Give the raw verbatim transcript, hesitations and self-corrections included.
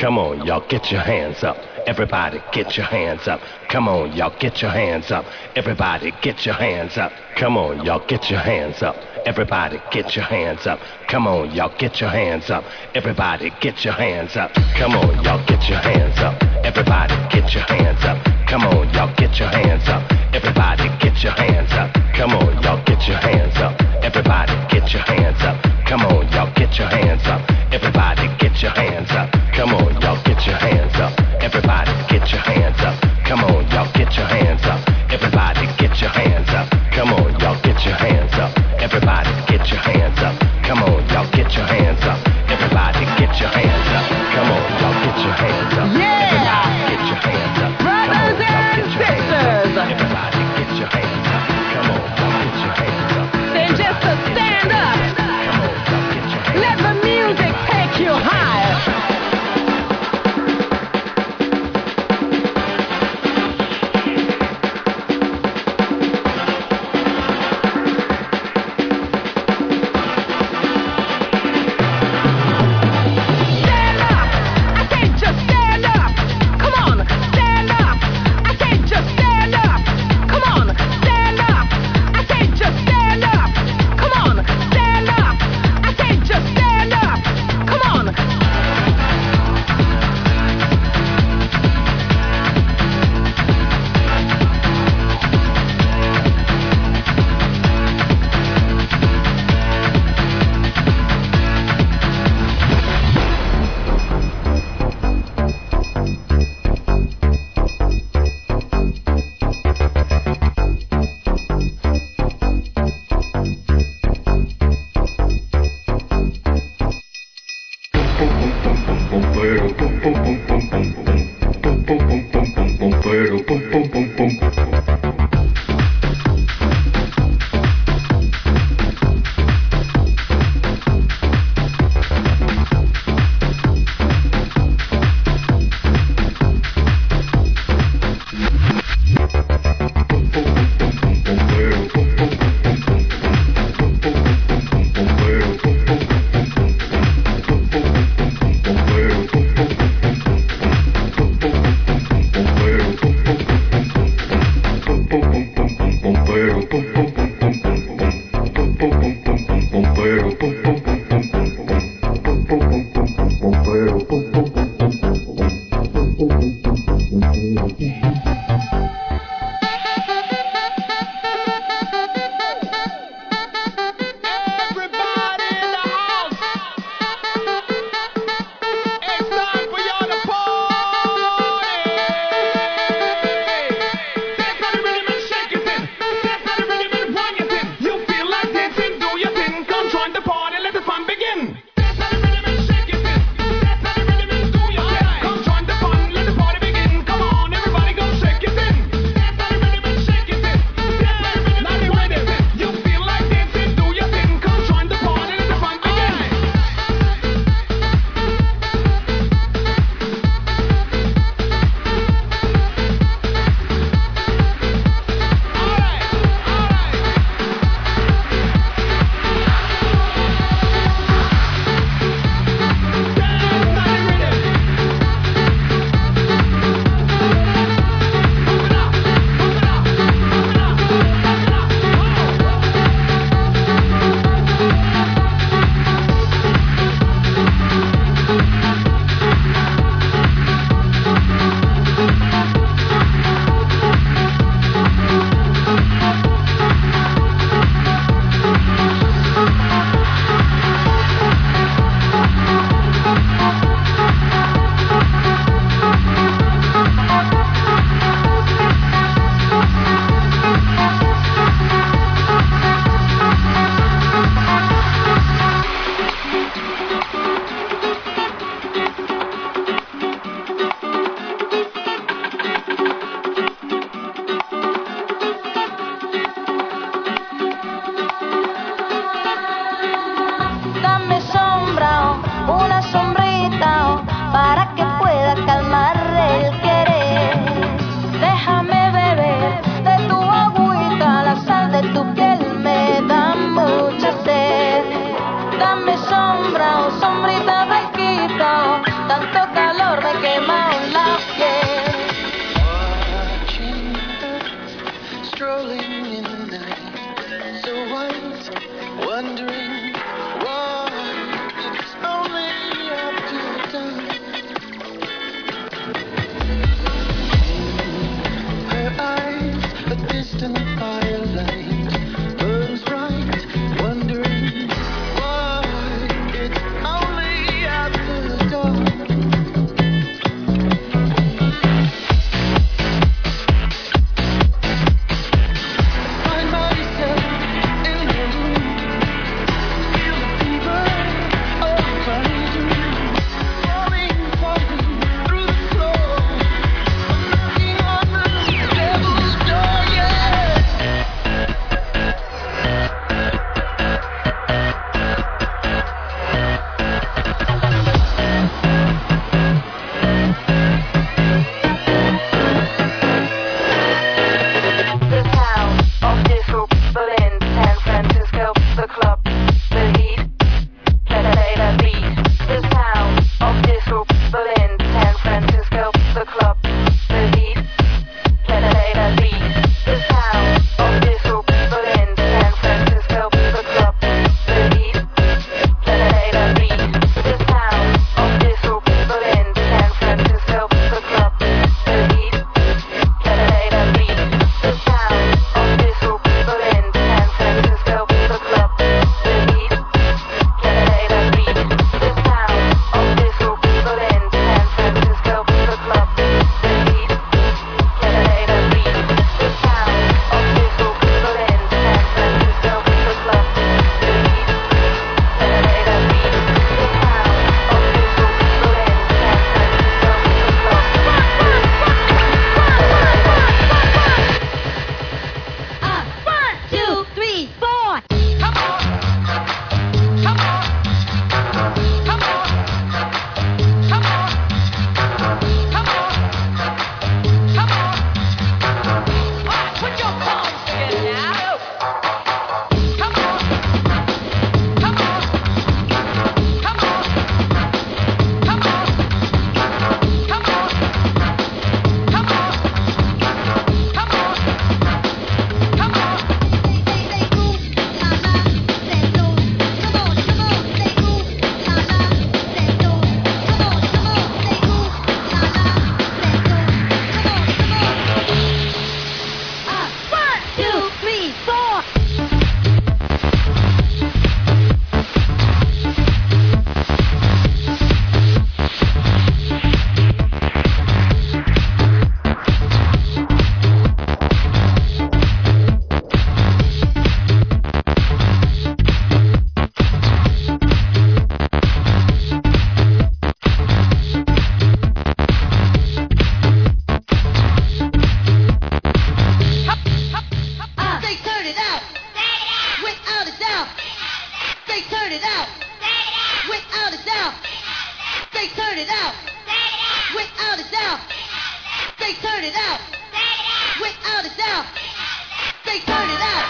Come on, y'all, get your hands up. Everybody, get your hands up. Come on, y'all, get your hands up. Everybody, get your hands up. Come on, y'all, get your hands up. Everybody, get your hands up. Come on, y'all, get your hands up. Everybody, get your hands up. Come on, y'all, get your hands up. Everybody, get your hands up. Come on, y'all, get your hands up. Everybody, get your hands up. Come on, y'all, get your hands up. Everybody, get your hands up. Come on, y'all, get your hands up. Everybody, get your hands up. Come on, y'all, get your hands up. Everybody, get your hands up. Come on, y'all, get your hands up. Everybody, get your hands up. Come on, y'all, get your hands up. Everybody, get your hands up. Come on, y'all, get your hands up. Everybody, get your hands up. Come on, y'all, get your hands up. Yeah! Everybody, get your hands up. Brothers and sisters! Everybody, get your hands up. Come on, y'all, get your hands up. Then just to stand up. Come on, y'all, get your hands up. Let the music take you higher. Stand up! I can't just stand it out. Without a doubt. Say turn it out. Without a doubt. Say turn it out. Without a doubt. Say turn it out.